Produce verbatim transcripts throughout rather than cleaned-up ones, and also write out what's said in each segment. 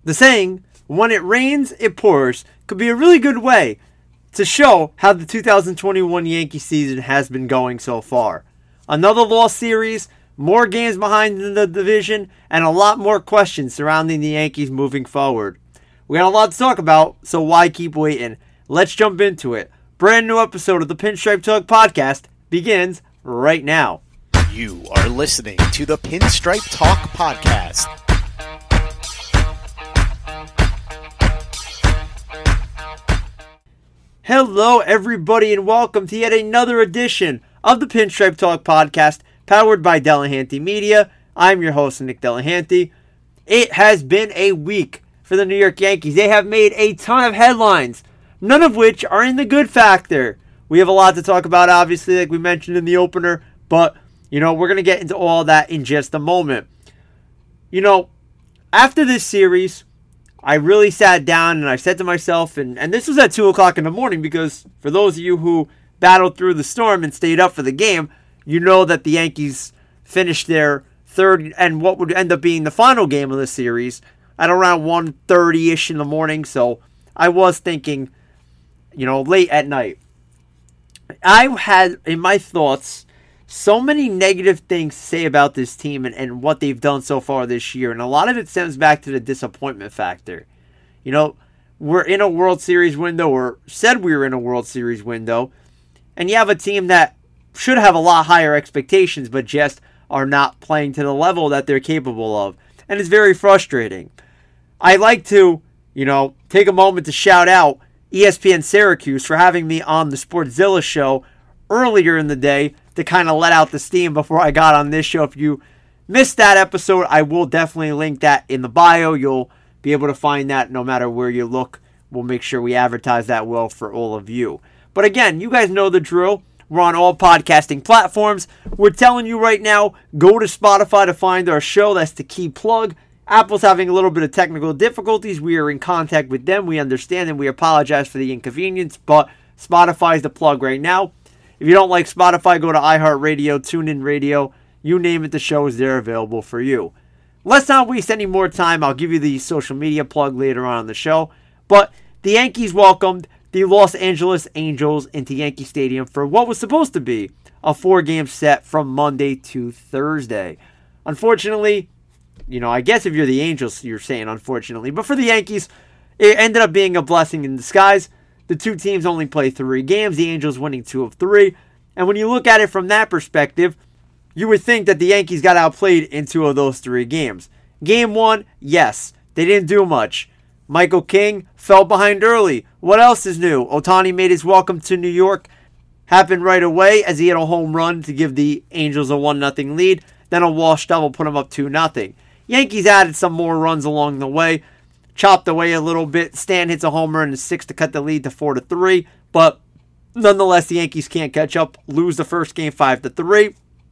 The saying, when it rains, it pours, could be a really good way to show how the two thousand twenty-one Yankee season has been going so far. Another lost series, more games behind in the division, and a lot more questions surrounding the Yankees moving forward. We got a lot to talk about, so why keep waiting? Let's jump into it. Brand new episode of the Pinstripe Talk podcast begins right now. You are listening to the Pinstripe Talk podcast. Hello, everybody, and welcome to yet another edition of the Pinstripe Talk podcast, powered by Delahanty Media. I'm your host, Nick Delahanty. It has been a week for the New York Yankees. They have made a ton of headlines, none of which are in the good factor. We have a lot to talk about, obviously, like we mentioned in the opener, but, you know, we're going to get into all that in just a moment. You know, after this series, I really sat down and I said to myself, and, and this was at two o'clock in the morning because for those of you who battled through the storm and stayed up for the game, you know that the Yankees finished their third and what would end up being the final game of the series at around one thirty-ish in the morning. So I was thinking, you know, late at night. I had in my thoughts so many negative things to say about this team and, and what they've done so far this year. And a lot of it stems back to the disappointment factor. You know, we're in a World Series window, or said we were in a World Series window. And you have a team that should have a lot higher expectations, but just are not playing to the level that they're capable of. And it's very frustrating. I like to, you know, take a moment to shout out E S P N Syracuse for having me on the Sportszilla show earlier in the day to kind of let out the steam before I got on this show. If you missed that episode, I will definitely link that in the bio. You'll be able to find that no matter where you look. We'll make sure we advertise that well for all of you. But again, you guys know the drill. We're on all podcasting platforms. We're telling you right now, go to Spotify to find our show. That's the key plug. Apple's having a little bit of technical difficulties. We are in contact with them. We understand and we apologize for the inconvenience, but Spotify is the plug right now. If you don't like Spotify, go to iHeartRadio, TuneIn Radio. You name it, the show is there available for you. Let's not waste any more time. I'll give you the social media plug later on in the show. But the Yankees welcomed the Los Angeles Angels into Yankee Stadium for what was supposed to be a four-game set from Monday to Thursday. Unfortunately, you know, I guess if you're the Angels, you're saying unfortunately. But for the Yankees, it ended up being a blessing in disguise. The two teams only play three games, the Angels winning two of three. And when you look at it from that perspective, you would think that the Yankees got outplayed in two of those three games. Game one, yes, they didn't do much. Michael King fell behind early. What else is new? Ohtani made his welcome to New York happen right away as he hit a home run to give the Angels a one nothing lead. Then a Walsh double put him up two nothing. Yankees added some more runs along the way. Chopped away a little bit. Stan hits a homer in the sixth to cut the lead to four to three. But nonetheless, the Yankees can't catch up. Lose the first game five to three.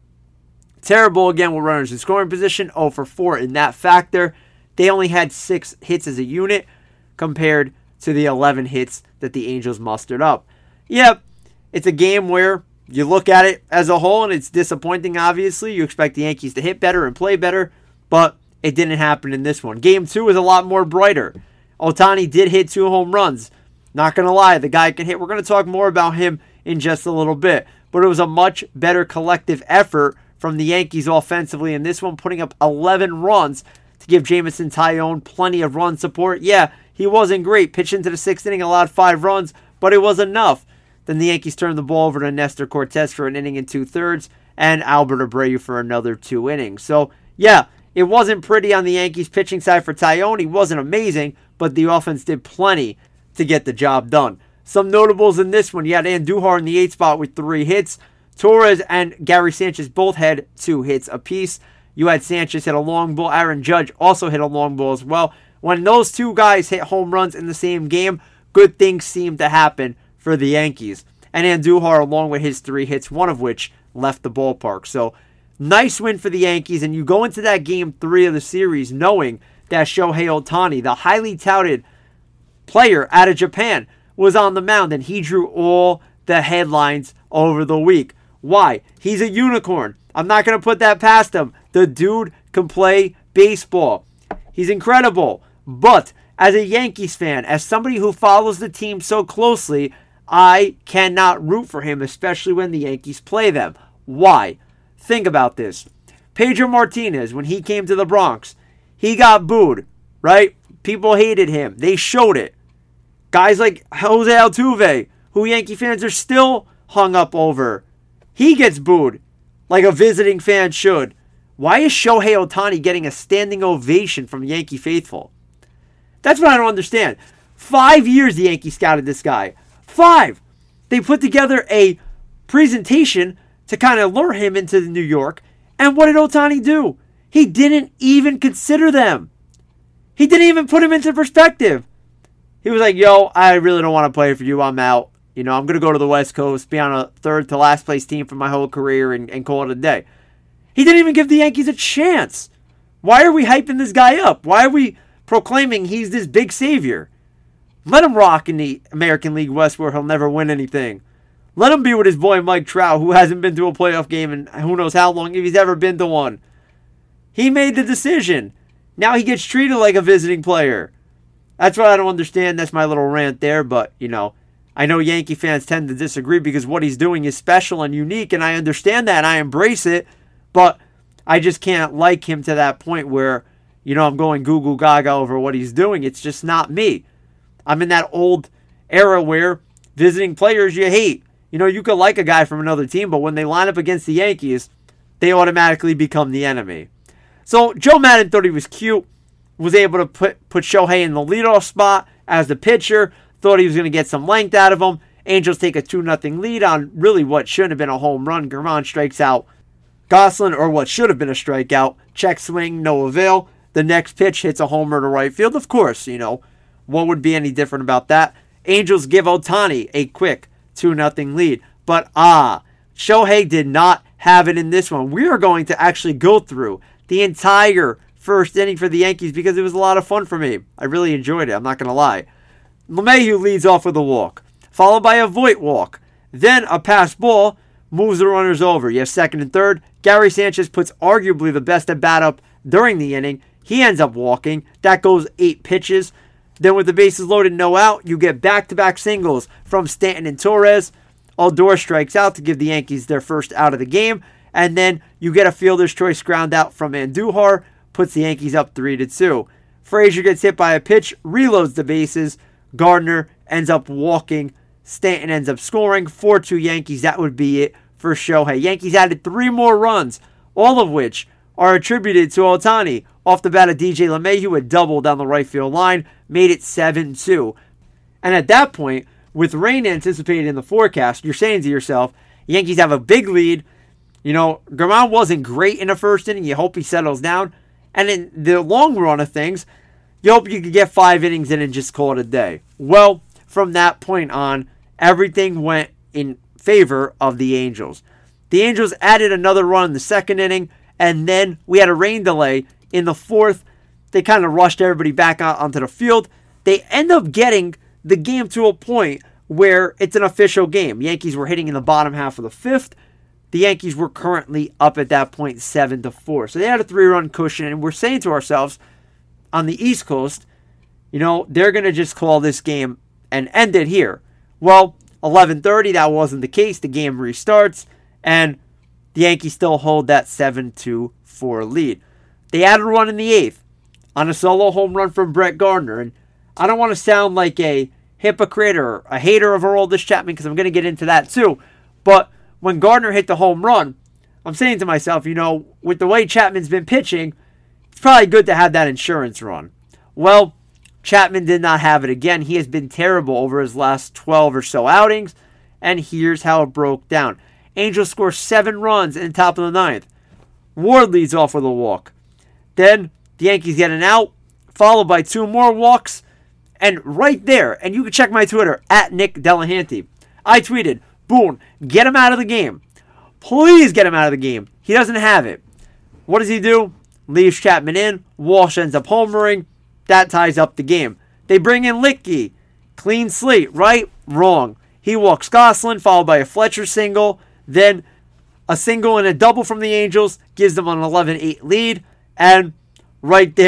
Terrible again with runners in scoring position. oh for four in that factor. They only had six hits as a unit compared to the eleven hits that the Angels mustered up. Yep, it's a game where you look at it as a whole and it's disappointing, obviously. You expect the Yankees to hit better and play better, but it didn't happen in this one. Game two was a lot more brighter. Ohtani did hit two home runs. Not going to lie, the guy can hit. We're going to talk more about him in just a little bit. But it was a much better collective effort from the Yankees offensively in this one, putting up eleven runs to give Jameson Taillon plenty of run support. Yeah, he wasn't great. Pitched into the sixth inning, allowed five runs, but it was enough. Then the Yankees turned the ball over to Nestor Cortes for an inning and two-thirds, and Albert Abreu for another two innings. So, yeah, it wasn't pretty on the Yankees pitching side for Taillon. He wasn't amazing, but the offense did plenty to get the job done. Some notables in this one. You had Andujar in the eighth spot with three hits. Torres and Gary Sanchez both had two hits apiece. You had Sanchez hit a long ball. Aaron Judge also hit a long ball as well. When those two guys hit home runs in the same game, good things seemed to happen for the Yankees. And Andujar, along with his three hits, one of which left the ballpark. So, nice win for the Yankees, and you go into that game three of the series knowing that Shohei Ohtani, the highly touted player out of Japan, was on the mound, and he drew all the headlines over the week. Why? He's a unicorn. I'm not going to put that past him. The dude can play baseball. He's incredible. But as a Yankees fan, as somebody who follows the team so closely, I cannot root for him, especially when the Yankees play them. Why? Think about this. Pedro Martinez, when he came to the Bronx, he got booed, right? People hated him. They showed it. Guys like Jose Altuve, who Yankee fans are still hung up over, he gets booed like a visiting fan should. Why is Shohei Ohtani getting a standing ovation from Yankee faithful? That's what I don't understand. Five years the Yankees scouted this guy. Five. They put together a presentation to kind of lure him into New York. And what did Ohtani do? He didn't even consider them. He didn't even put him into perspective. He was like, yo, I really don't want to play for you. I'm out. You know, I'm going to go to the West Coast, be on a third to last place team for my whole career and, and call it a day. He didn't even give the Yankees a chance. Why are we hyping this guy up? Why are we proclaiming he's this big savior? Let him rock in the American League West where he'll never win anything. Let him be with his boy Mike Trout, who hasn't been to a playoff game in who knows how long, if he's ever been to one. He made the decision. Now he gets treated like a visiting player. That's what I don't understand. That's my little rant there, but, you know, I know Yankee fans tend to disagree because what he's doing is special and unique, and I understand that, and I embrace it, but I just can't like him to that point where, you know, I'm going goo goo gaga over what he's doing. It's just not me. I'm in that old era where visiting players you hate. You know, you could like a guy from another team, but when they line up against the Yankees, they automatically become the enemy. So Joe Madden thought he was cute, was able to put, put Shohei in the leadoff spot as the pitcher, thought he was going to get some length out of him. Angels take a two nothing lead on really what shouldn't have been a home run. Germán strikes out Goslin, or what should have been a strikeout. Check swing, no avail. The next pitch hits a homer to right field. Of course, you know, what would be any different about that? Angels give Ohtani a quick two nothing lead. But ah, Shohei did not have it in this one. We are going to actually go through the entire first inning for the Yankees because it was a lot of fun for me. I really enjoyed it, I'm not going to lie. LeMahieu leads off with a walk, followed by a Voit walk. Then a pass ball moves the runners over. You have second and third. Gary Sanchez puts arguably the best at bat up during the inning. He ends up walking. That goes eight pitches. Then with the bases loaded, no out, you get back-to-back singles from Stanton and Torres. Odor strikes out to give the Yankees their first out of the game. And then you get a fielder's choice ground out from Andujar, puts the Yankees up three to two. Frazier gets hit by a pitch, reloads the bases. Gardner ends up walking. Stanton ends up scoring. four two Yankees. That would be it for Shohei. Yankees added three more runs, all of which are attributed to Ohtani. Off the bat of D J LeMahieu, a double down the right field line, made it seven two. And at that point, with rain anticipated in the forecast, you're saying to yourself, Yankees have a big lead. You know, Germán wasn't great in the first inning. You hope he settles down. And in the long run of things, you hope you could get five innings in and just call it a day. Well, from that point on, everything went in favor of the Angels. The Angels added another run in the second inning, and then we had a rain delay in the fourth. They kind of rushed everybody back out onto the field. They end up getting the game to a point where it's an official game. Yankees were hitting in the bottom half of the fifth. The Yankees were currently up at that point seven to four. So they had a three-run cushion, and we're saying to ourselves, on the East Coast, you know, they're going to just call this game and end it here. Well, eleven thirty, that wasn't the case. The game restarts, and the Yankees still hold that seven to four lead. They added a run in the eighth on a solo home run from Brett Gardner. And I don't want to sound like a hypocrite or a hater of Aroldis Chapman because I'm going to get into that too. But when Gardner hit the home run, I'm saying to myself, you know, with the way Chapman's been pitching, it's probably good to have that insurance run. Well, Chapman did not have it again. He has been terrible over his last twelve or so outings. And here's how it broke down. Angels score seven runs in the top of the ninth. Ward leads off with a walk. Then the Yankees get an out, followed by two more walks. And right there, and you can check my Twitter, at Nick Delahanty, I tweeted, Boone, get him out of the game. Please get him out of the game. He doesn't have it. What does he do? Leaves Chapman in. Walsh ends up homering. That ties up the game. They bring in Litke. Clean slate, right? Wrong. He walks Goslin, followed by a Fletcher single. Then a single and a double from the Angels gives them an eleven eight lead. And right there,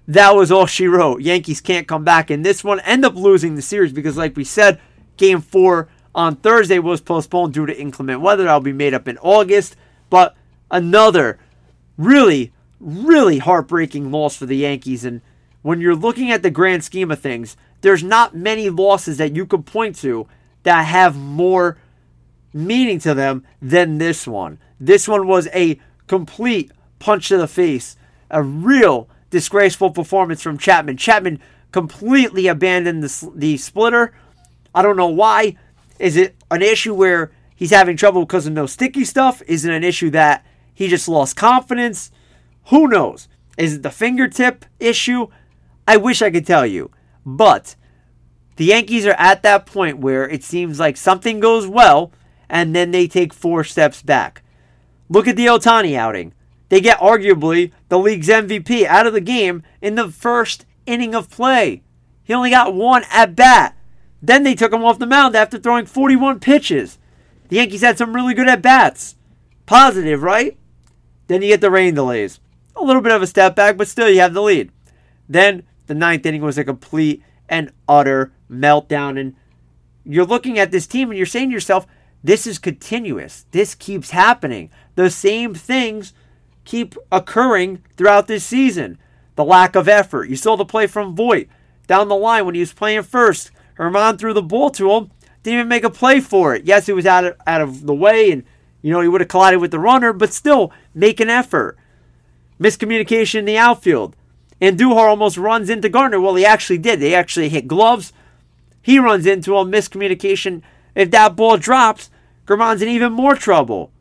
that was all she wrote. Yankees can't come back in this one. End up losing the series because, like we said, game four on Thursday was postponed due to inclement weather. That'll be made up in August. But another really, really heartbreaking loss for the Yankees. And when you're looking at the grand scheme of things, there's not many losses that you could point to that have more meaning to them than this one. This one was a complete punch to the face. A real disgraceful performance from Chapman. Chapman completely abandoned the, the splitter. I don't know why. Is it an issue where he's having trouble because of no sticky stuff? Is it an issue that he just lost confidence? Who knows? Is it the fingertip issue? I wish I could tell you. But the Yankees are at that point where it seems like something goes well and then they take four steps back. Look at the Ohtani outing. They get arguably the league's M V P out of the game in the first inning of play. He only got one at bat. Then they took him off the mound after throwing forty-one pitches. The Yankees had some really good at bats. Positive, right? Then you get the rain delays. A little bit of a step back, but still you have the lead. Then the ninth inning was a complete and utter meltdown. And you're looking at this team and you're saying to yourself, this is continuous. This keeps happening. The same things keep occurring throughout this season. The lack of effort. You saw the play from Voit down the line when he was playing first. Herman threw the ball to him. Didn't even make a play for it. Yes, it was out of, out of the way and, you know, he would have collided with the runner, but still make an effort. Miscommunication in the outfield. Andujar almost runs into Gardner. Well, he actually did. They actually hit gloves. He runs into him. Miscommunication. If that ball drops, Germán's in even more trouble.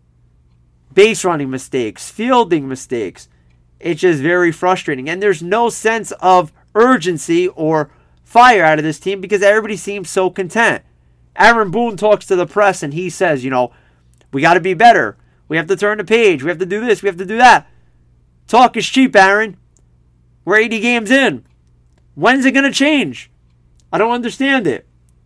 Base running mistakes. Fielding mistakes. It's just very frustrating. And there's no sense of urgency or fire out of this team because everybody seems so content. Aaron Boone talks to the press and he says, you know, we got to be better. We have to turn the page. We have to do this. We have to do that. Talk is cheap, Aaron. We're eighty games in. When's it going to change? I don't understand it.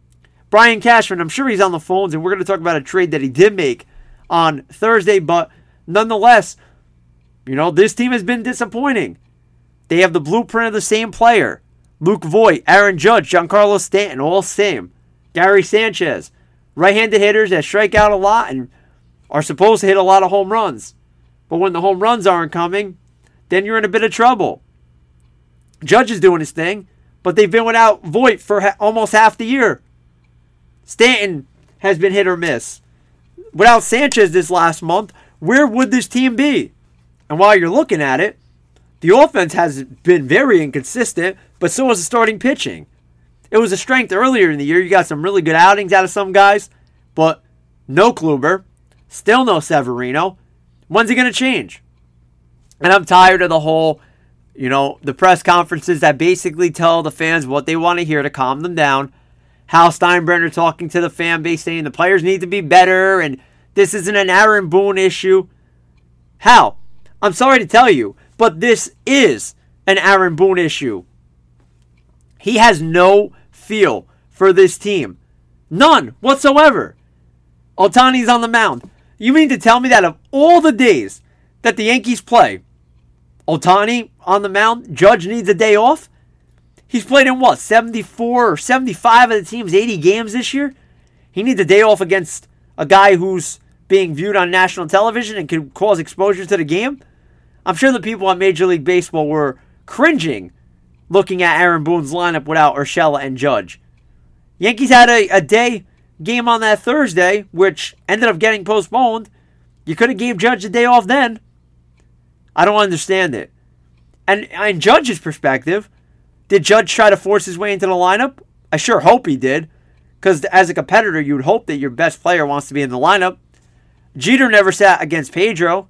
Brian Cashman, I'm sure he's on the phones, and we're going to talk about a trade that he did make on Thursday, but nonetheless, you know, this team has been disappointing. They have the blueprint of the same player. Luke Voit, Aaron Judge, Giancarlo Stanton, all same. Gary Sanchez, right-handed hitters that strike out a lot and are supposed to hit a lot of home runs. But when the home runs aren't coming, then you're in a bit of trouble. Judge is doing his thing, but they've been without Voit for ha- almost half the year. Stanton has been hit or miss. Without Sanchez this last month, where would this team be? And while you're looking at it, the offense has been very inconsistent, but so has the starting pitching. It was a strength earlier in the year. You got some really good outings out of some guys, but no Kluber, still no Severino. When's it going to change? And I'm tired of the whole, you know, the press conferences that basically tell the fans what they want to hear to calm them down. Hal Steinbrenner talking to the fan base saying the players need to be better and this isn't an Aaron Boone issue. Hal, I'm sorry to tell you, but this is an Aaron Boone issue. He has no feel for this team. None whatsoever. Ohtani's on the mound. You mean to tell me that of all the days that the Yankees play, Ohtani on the mound, Judge needs a day off? He's played in what, seventy-four or seventy-five of the team's eighty games this year? He needs a day off against a guy who's being viewed on national television and could cause exposure to the game? I'm sure the people on Major League Baseball were cringing looking at Aaron Boone's lineup without Urshela and Judge. Yankees had a, a day game on that Thursday, which ended up getting postponed. You could have gave Judge a day off then. I don't understand it. And in Judge's perspective, did Judge try to force his way into the lineup? I sure hope he did. Because as a competitor, you would hope that your best player wants to be in the lineup. Jeter never sat against Pedro.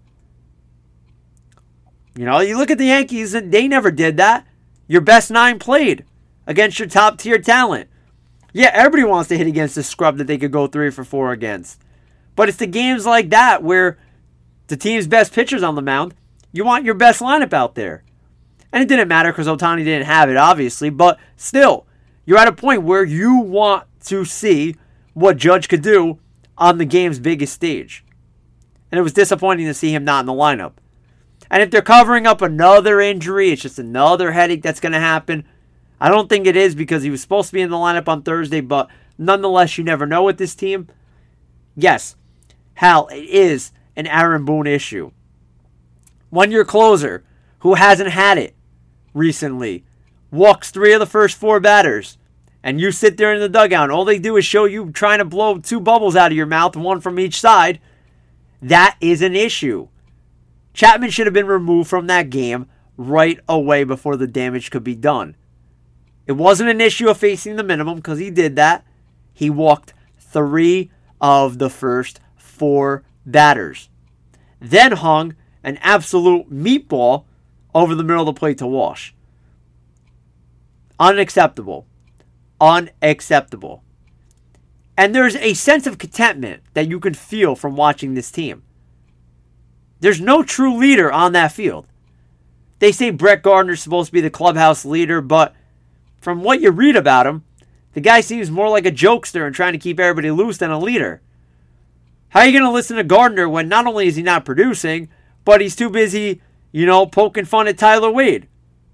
You know, you look at the Yankees, and they never did that. Your best nine played against your top-tier talent. Yeah, everybody wants to hit against the scrub that they could go three for four against. But it's the games like that where the team's best pitcher's on the mound. You want your best lineup out there. And it didn't matter because Ohtani didn't have it, obviously. But still, you're at a point where you want to see what Judge could do on the game's biggest stage. And it was disappointing to see him not in the lineup. And if they're covering up another injury, it's just another headache that's going to happen. I don't think it is because he was supposed to be in the lineup on Thursday, but nonetheless, you never know with this team. Yes, Hal, it is an Aaron Boone issue. When your closer, who hasn't had it recently, walks three of the first four batters, and you sit there in the dugout, and all they do is show you trying to blow two bubbles out of your mouth, one from each side, that is an issue. Chapman should have been removed from that game right away before the damage could be done. It wasn't an issue of facing the minimum because he did that. He walked three of the first four batters. Then hung an absolute meatball over the middle of the plate to Walsh. Unacceptable. Unacceptable. And there's a sense of contentment that you can feel from watching this team. There's no true leader on that field. They say Brett Gardner's supposed to be the clubhouse leader, but from what you read about him, the guy seems more like a jokester and trying to keep everybody loose than a leader. How are you going to listen to Gardner when not only is he not producing, but he's too busy, you know, poking fun at Tyler Wade?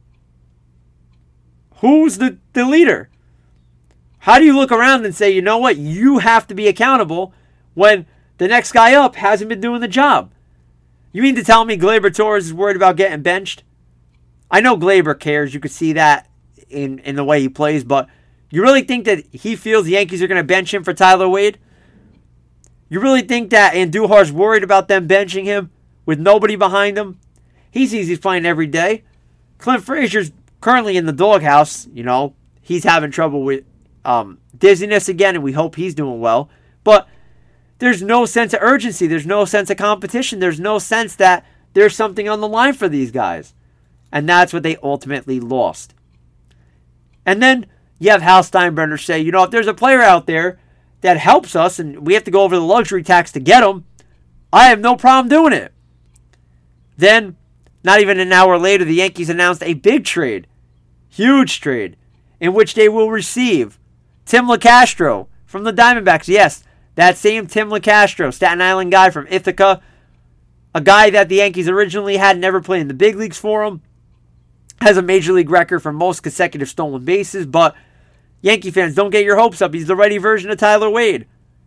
Who's the, the leader? How do you look around and say, you know what, you have to be accountable when the next guy up hasn't been doing the job? You mean to tell me Gleyber Torres is worried about getting benched? I know Gleyber cares. You could see that in, in the way he plays, but you really think that he feels the Yankees are going to bench him for Tyler Wade? You really think that Andujar's worried about them benching him with nobody behind him? He sees he's playing every day. Clint Frazier's currently in the doghouse. You know, he's having trouble with um, dizziness again, and we hope he's doing well. But there's no sense of urgency. There's no sense of competition. There's no sense that there's something on the line for these guys. And that's what they ultimately lost. And then you have Hal Steinbrenner say, you know, if there's a player out there that helps us and we have to go over the luxury tax to get him, I have no problem doing it. Then, not even an hour later, the Yankees announced a big trade, huge trade, in which they will receive Tim LeCastro from the Diamondbacks. Yes, that same Tim LeCastro, Staten Island guy from Ithaca, a guy that the Yankees originally had never played in the big leagues for him, has a major league record for most consecutive stolen bases, but Yankee fans, don't get your hopes up. He's the ready version of Tyler Wade.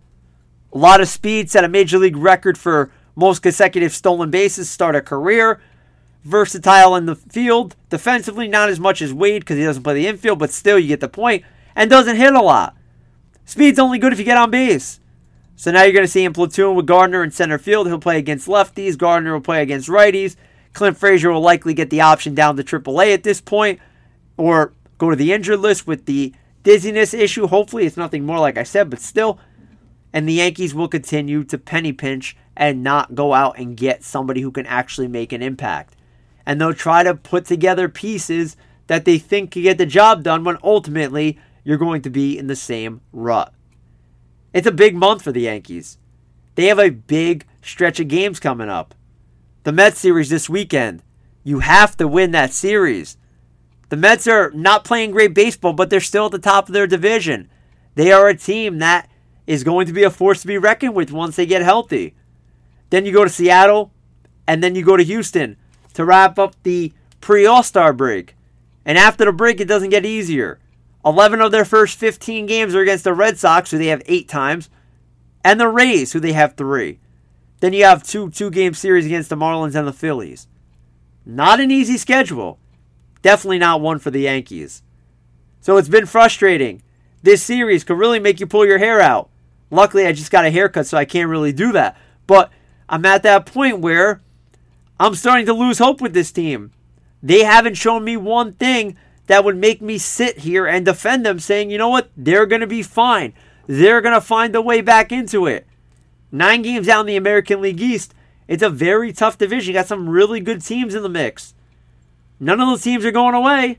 A lot of speed, set a major league record for most consecutive stolen bases, start a career. Versatile in the field. Defensively, not as much as Wade because he doesn't play the infield, but still you get the point. And doesn't hit a lot. Speed's only good if you get on base. So now you're going to see him platoon with Gardner in center field. He'll play against lefties. Gardner will play against righties. Clint Frazier will likely get the option down to triple A at this point, or go to the injured list with the dizziness issue. Hopefully it's nothing more like I said, but still. And the Yankees will continue to penny pinch and not go out and get somebody who can actually make an impact. And they'll try to put together pieces that they think can get the job done when ultimately you're going to be in the same rut. It's a big month for the Yankees. They have a big stretch of games coming up. The Mets series this weekend. You have to win that series. The Mets are not playing great baseball, but they're still at the top of their division. They are a team that is going to be a force to be reckoned with once they get healthy. Then you go to Seattle, and then you go to Houston to wrap up the pre-All-Star break. And after the break, it doesn't get easier. eleven of their first fifteen games are against the Red Sox, who they have eight times, and the Rays, who they have three. Then you have two two-game series against the Marlins and the Phillies. Not an easy schedule. Definitely not one for the Yankees. So it's been frustrating. This series could really make you pull your hair out. Luckily, I just got a haircut, so I can't really do that. But I'm at that point where I'm starting to lose hope with this team. They haven't shown me one thing that would make me sit here and defend them, saying, you know what, they're going to be fine. They're going to find a way back into it. Nine games down the American League East, it's a very tough division. You got some really good teams in the mix. None of those teams are going away.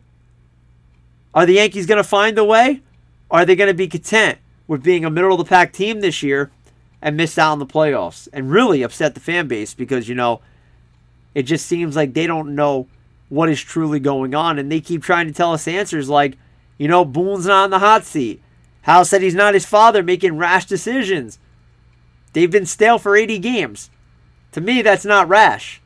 Are the Yankees going to find a way? Or are they going to be content with being a middle-of-the-pack team this year and miss out on the playoffs and really upset the fan base because, you know, it just seems like they don't know what is truly going on, and they keep trying to tell us answers like, you know, Boone's not on the hot seat. Hal said he's not his father making rash decisions. They've been stale for eighty games. To me, that's not rash.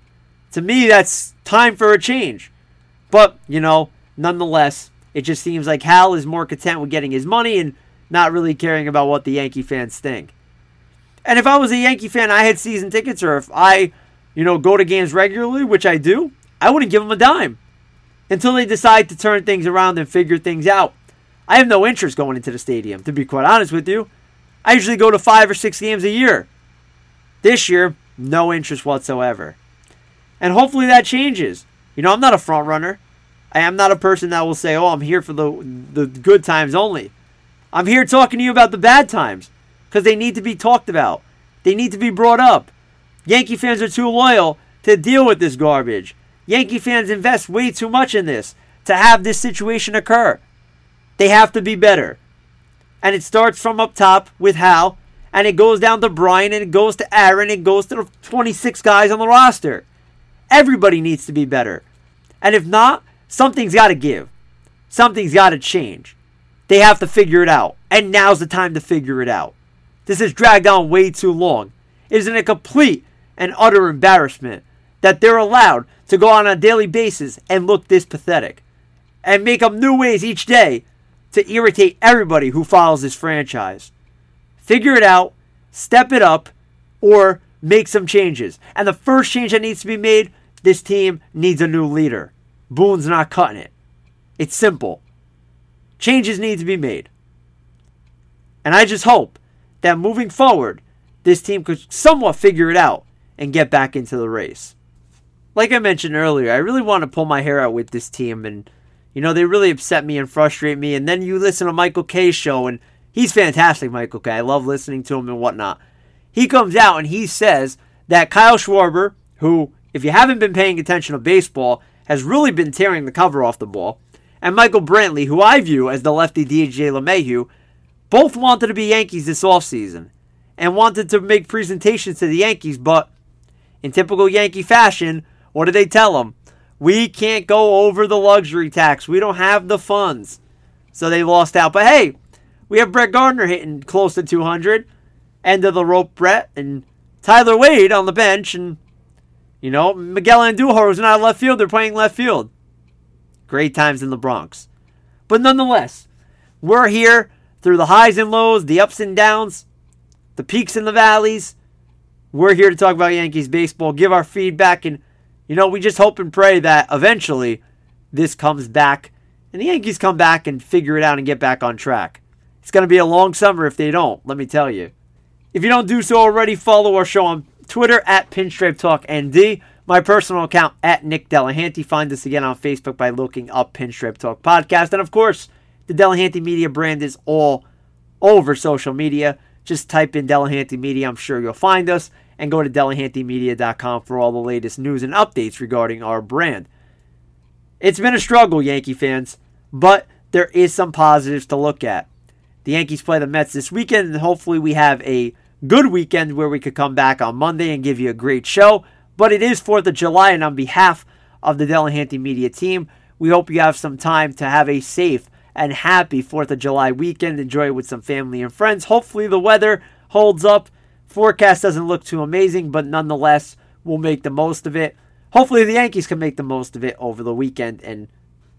To me, that's time for a change. But, you know, nonetheless, it just seems like Hal is more content with getting his money and not really caring about what the Yankee fans think. And if I was a Yankee fan, I had season tickets, or if I, you know, go to games regularly, which I do, I wouldn't give them a dime until they decide to turn things around and figure things out. I have no interest going into the stadium, to be quite honest with you. I usually go to five or six games a year. This year, no interest whatsoever. And hopefully that changes. You know, I'm not a front runner. I am not a person that will say, oh, I'm here for the the good times only. I'm here talking to you about the bad times because they need to be talked about. They need to be brought up. Yankee fans are too loyal to deal with this garbage. Yankee fans invest way too much in this to have this situation occur. They have to be better. And it starts from up top with Hal, and it goes down to Brian, and it goes to Aaron, and it goes to the twenty-six guys on the roster. Everybody needs to be better. And if not, something's got to give. Something's got to change. They have to figure it out. And now's the time to figure it out. This has dragged on way too long. It is a complete and utter embarrassment that they're allowed to go on a daily basis and look this pathetic. And make up new ways each day to irritate everybody who follows this franchise. Figure it out, step it up, or make some changes. And the first change that needs to be made, this team needs a new leader. Boone's not cutting it. It's simple. Changes need to be made. And I just hope that moving forward, this team could somewhat figure it out and get back into the race. Like I mentioned earlier, I really want to pull my hair out with this team, and you know, they really upset me and frustrate me. And then you listen to Michael Kay's show, and he's fantastic, Michael Kay. I love listening to him and whatnot. He comes out and he says that Kyle Schwarber, who, if you haven't been paying attention to baseball, has really been tearing the cover off the ball, and Michael Brantley, who I view as the lefty D J LeMahieu, both wanted to be Yankees this offseason and wanted to make presentations to the Yankees, but in typical Yankee fashion, what did they tell them? We can't go over the luxury tax. We don't have the funds. So they lost out. But hey, we have Brett Gardner hitting close to two hundred. End of the rope, Brett. And Tyler Wade on the bench. And, you know, Miguel Andujar, who's not a left fielder, playing left field. Great times in the Bronx. But nonetheless, we're here through the highs and lows, the ups and downs, the peaks and the valleys. We're here to talk about Yankees baseball, give our feedback, and you know, we just hope and pray that eventually this comes back and the Yankees come back and figure it out and get back on track. It's going to be a long summer if they don't, let me tell you. If you don't do so already, follow our show on Twitter at Pinstripe Talk N D, my personal account at Nick Delahanty. Find us again on Facebook by looking up Pinstripe Talk Podcast. And of course, the Delahanty Media brand is all over social media. Just type in Delahanty Media, I'm sure you'll find us. And go to Delahanty Media dot com for all the latest news and updates regarding our brand. It's been a struggle, Yankee fans, but there is some positives to look at. The Yankees play the Mets this weekend, and hopefully we have a good weekend where we could come back on Monday and give you a great show. But it is fourth of July, and on behalf of the Delahanty Media team, we hope you have some time to have a safe and happy fourth of July weekend. Enjoy it with some family and friends. Hopefully the weather holds up. Forecast doesn't look too amazing, but nonetheless, we'll make the most of it. Hopefully the Yankees can make the most of it over the weekend and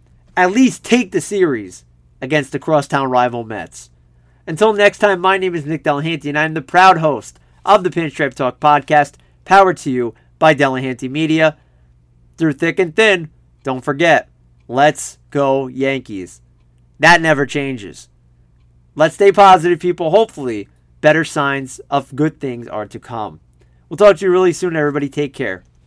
at least take the series against the crosstown rival Mets. Until next time, my name is Nick Delahanty, and I'm the proud host of the Pinstripe Talk Podcast, powered to you by Delahanty Media. Through thick and thin, don't forget, let's go Yankees. That never changes. Let's stay positive, people. Hopefully, better signs of good things are to come. We'll talk to you really soon, everybody. Take care.